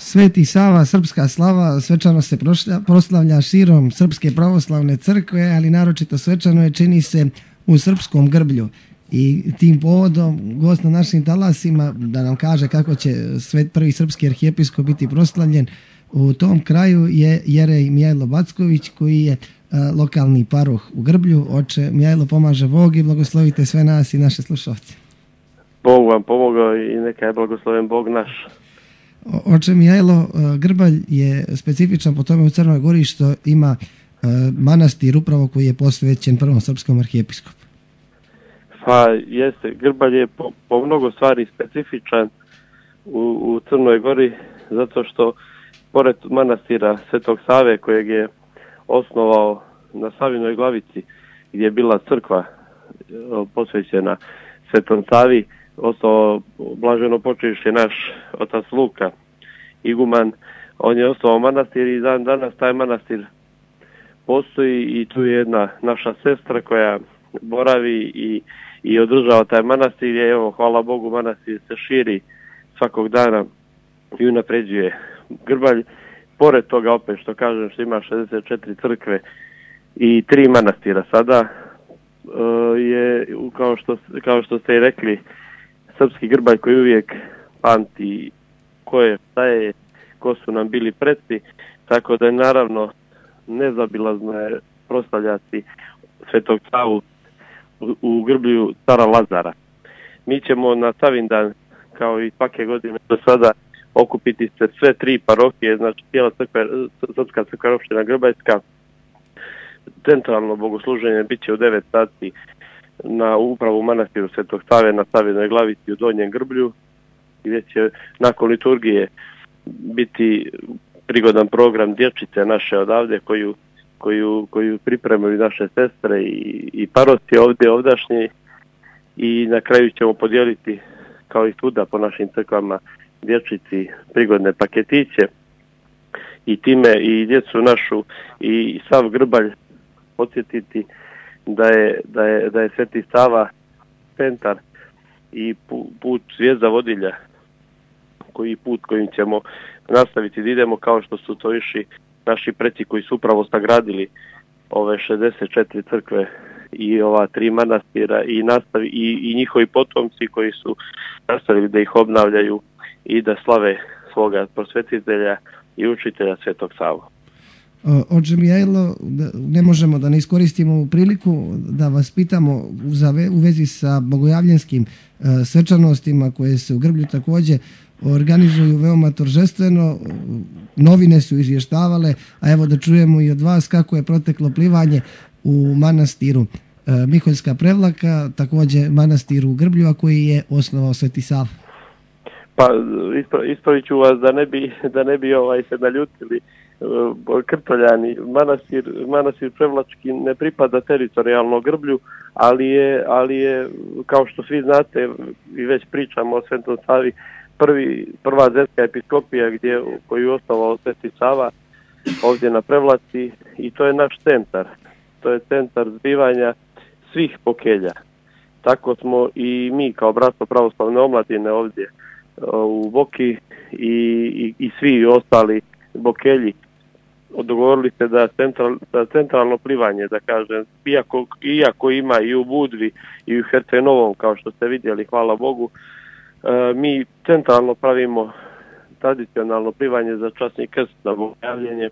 Sveti Sava, srpska slava, svečano se proslavlja širom Srpske pravoslavne crkve, ali naročito svečano je čini se u srpskom Grblju. I tim povodom gost na našim talasima da nam kaže kako će prvi srpski arhijepiskop biti proslavljen u tom kraju je Jerej Mijajlo Backović, koji je lokalni paroh u Grblju. Oče Mijajlo, pomaže Bog i blagoslovite sve nas i naše slušalce. Bog vam pomogao i neka je blagosloven Bog naš. Oče Mijajlo, Grbalj je specifičan po tome u Crnoj Gori što ima manastir upravo koji je posvećen prvom srpskom arhijepiskopu. Pa jeste, Grbalj je po mnogo stvari specifičan u Crnoj Gori, zato što pored manastira Svetog Save kojeg je osnovao na Savinoj Glavici, gdje je bila crkva posvećena Svetom Savi, osnovao blaženo počivši naš otac Luka, iguman, on je osnovao manastir i danas taj manastir postoji i tu je jedna naša sestra koja boravi i održava taj manastir. Evo, hvala Bogu, manastir se širi svakog dana i unapređuje. Grbalj, pored toga opet što kažem što ima 64 crkve i 3 manastira sada, je kao što ste i rekli, srpski Grbalj koji uvijek pamti ko je, šta je, ko su nam bili preci, tako da je naravno nezabilazno je proslavljati Svetog Savu u Grblju Cara Lazara. Mi ćemo na Savindan, kao i svake godine do sada, okupiti se sve 3 parohije, znači cijela Srpska crkva opština Grbaljska. Centralno bogosluženje bit će u 9 sati na upravu manastiru Svetog Save na Savinoj Glavici u Donjem Grblju, gdje će nakon liturgije biti prigodan program dječice naše odavde koju pripremaju naše sestre i paroci ovdašnji, i na kraju ćemo podijeliti kao i svuda po našim crkvama dječici prigodne paketiće i time i djecu našu i sav Grbalj podsjetiti da je Sveti Sava centar i put zvijezda vodilja, put kojim ćemo nastaviti da idemo kao što su to išli naši preci koji su upravo sagradili ove 64 crkve i ova 3 manastira i njihovi potomci koji su nastavili da ih obnavljaju i da slave svoga prosvetitelja i učitelja Svetog Savu. Oče Mijajlo, ne možemo da ne iskoristimo ovu priliku da vas pitamo u vezi sa bogojavljenskim svečanostima koje se u Grblju također organizuju veoma торжествено. Novine su izvještavale, a evo da čujemo i od vas kako je proteklo plivanje u manastiru Miholjska Prevlaka, također manastir u Grblju, a koji je osnovao Sveti Sava. Pa ispravit ću vas da ne bi se naljutili Krtoljani. Manastir Prevlački ne pripada teritorijalno Grblju, ali je kao što svi znate i već pričamo o Svetom Savi, prva zetska episkopija koju je osnovao Sveti Sava ovdje na Prevlaci, i to je naš centar. To je centar zbivanja svih pokelja. Tako smo i mi kao Bratstvo pravoslavne omladine ovdje u Boki i svi ostali bokelji dogovorili se da centralno plivanje, da kažem, iako ima i u Budvi i u Herceg-Novom, kao što ste vidjeli, hvala Bogu, mi centralno pravimo tradicionalno plivanje za časni krst na bogojavljenje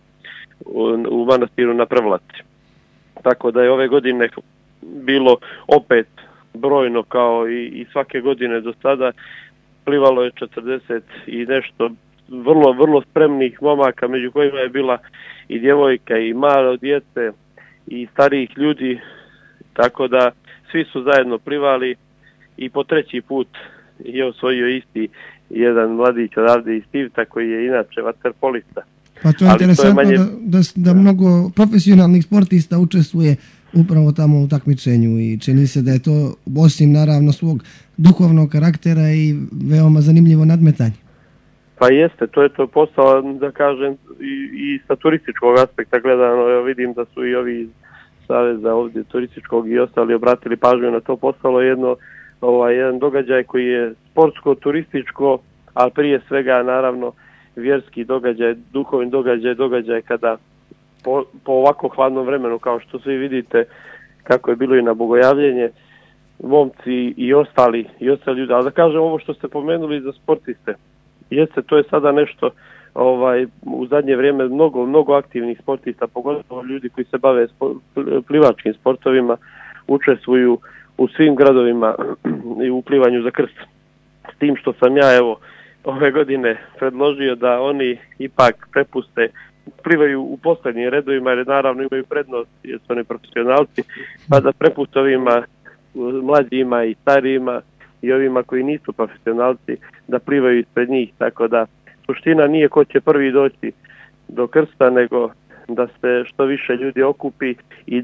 u manastiru na Prevlaci. Tako da je ove godine bilo opet brojno kao i svake godine do sada. Plivalo je 40 i nešto vrlo, vrlo spremnih momaka, među kojima je bila i djevojka i malo djece i starijih ljudi, tako da svi su zajedno plivali i po 3. put je osvojio isti jedan mladić odavde iz Tivta koji je inače vaterpolista. Pa to je interesantno da mnogo profesionalnih sportista učestvuje upravo tamo u takmičenju i čini se da je to osim naravno svog duhovnog karaktera i veoma zanimljivo nadmetanje. Pa jeste, to je to postalo, da kažem, i sa turističkog aspekta gledano. Vidim da su i ovi iz Saveza ovdje turističkog i ostali obratili pažnju na to. Postalo jedan događaj koji je sportsko, turističko, a prije svega naravno vjerski događaj, duhovni događaj kada po ovako hladnom vremenu, kao što svi vidite kako je bilo i na bogojavljenje, momci i ostali ljudi, ali da kažem ovo što ste pomenuli za sportiste, jeste, to je sada nešto u zadnje vrijeme mnogo aktivnih sportista, pogotovo ljudi koji se bave plivačkim sportovima, učestvuju u svim gradovima i u plivanju za krst. S tim što sam ja ove godine predložio da oni ipak prepuste, plivaju u posljednjim redovima, jer naravno imaju prednost jer su oni profesionalci, pa da prepuste ovima mlađima i starijima i ovima koji nisu profesionalci da plivaju ispred njih, tako da suština nije ko će prvi doći do krsta, nego da se što više ljudi okupi i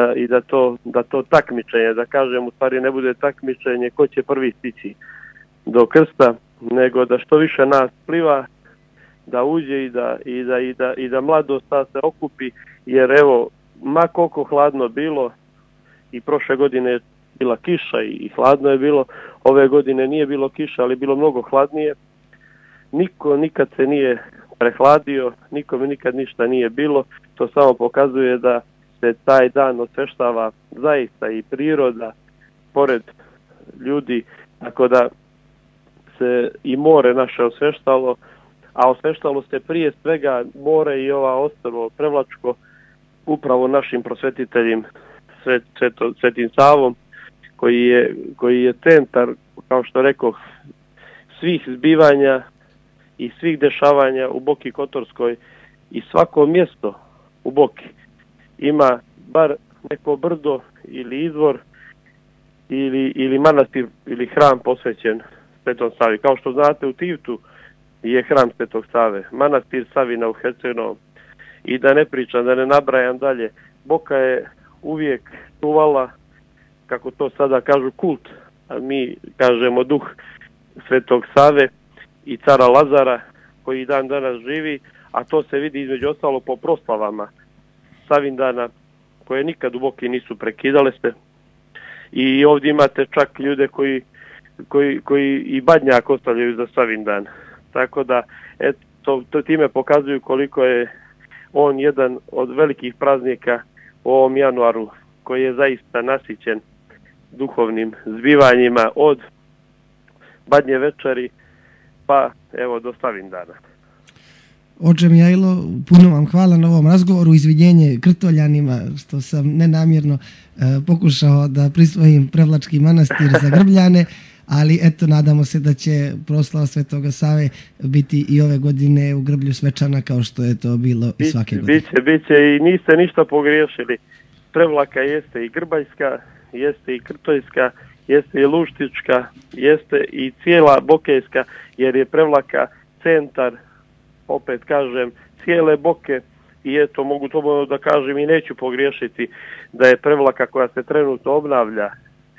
da to takmičenje, da kažem, u stvari ne bude takmičenje ko će prvi stići do krsta, nego da što više nas pliva, da uđe i da mladost se okupi, jer evo, ma koliko hladno bilo, i prošle godine je bila kiša i hladno je bilo, ove godine nije bilo kiša, ali bilo mnogo hladnije. Niko nikad se nije prehladio, nikome nikad ništa nije bilo, to samo pokazuje da se taj dan osveštava zaista i priroda pored ljudi, tako da se i more naše osveštalo, a osveštalo se prije svega more i ova ostrvo Prevlačko upravo našim prosvetiteljem Svetim Savom, koji je centar, kao što rekoh, svih zbivanja i svih dešavanja u Boki Kotorskoj, i svako mjesto u Boki ima bar neko brdo ili izvor ili manastir ili hram posvećen Svetom Savi. Kao što znate, u Tivtu je hram Svetog Save, manastir Savina u Hercenovom, i da ne pričam, da ne nabrajam dalje. Boka je uvijek čuvala, kako to sada kažu, kult, a mi kažemo duh Svetog Save i cara Lazara, koji dan danas živi, a to se vidi između ostalo po proslavama Savindana, koje nikad u Boki nisu prekidale se. I ovdje imate čak ljude koji i badnjak ostavljaju za Savindan. Tako da, to time pokazuju koliko je on jedan od velikih praznika u ovom januaru, koji je zaista nasićen duhovnim zbivanjima od Badnje večeri pa evo do Savindana. Oče Mihajlo, puno vam hvala na ovom razgovoru, izvinjenje Krtoljanima što sam nenamjerno pokušao da prisvojim Prevlački manastir za Grbljane, ali eto, nadamo se da će proslava Svetoga Save biti i ove godine u Grblju svečana kao što je to bilo i svake godine. Biće i niste ništa pogriješili. Prevlaka jeste i Grbaljska, jeste i Krtojska, jeste i Luštička, jeste i cijela Bokejska, jer je Prevlaka centar, opet kažem, cijele Boke, i eto, mogu to da kažem i neću pogriješiti, da je Prevlaka, koja se trenutno obnavlja,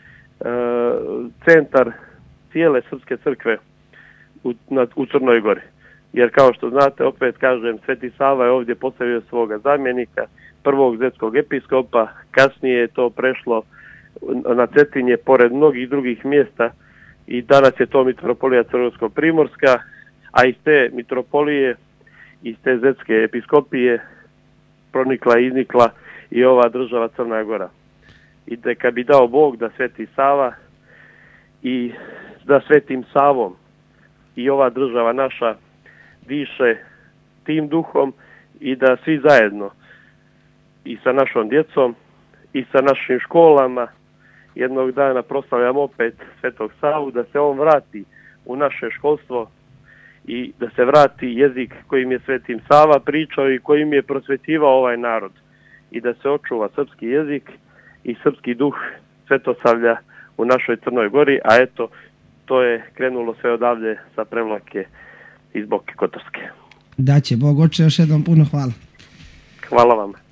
centar cijele srpske crkve u Crnoj Gori. Jer kao što znate, opet kažem, Sveti Sava je ovdje postavio svoga zamjenika, prvog zetskog episkopa, kasnije je to prešlo na Cetinje pored mnogih drugih mjesta i danas je to mitropolija Crnogorsko-primorska, a iz te mitropolije, iz te zetske episkopije pronikla i iznikla i ova država Crna Gora. I neka bi dao Bog da Sveti Sava i da Svetim Savom i ova država naša diše tim duhom i da svi zajedno i sa našom djecom i sa našim školama jednog dana proslavljamo opet Svetog Savu, da se on vrati u naše školstvo i da se vrati jezik kojim je Svetim Sava pričao i kojim je prosvećivao ovaj narod, i da se očuva srpski jezik i srpski duh Svetosavlja u našoj Crnoj Gori, a eto, to je krenulo sve odavde sa Prevlake iz Boke Kotorske. Da će Bog, oče, još jednom puno hvala. Hvala vam.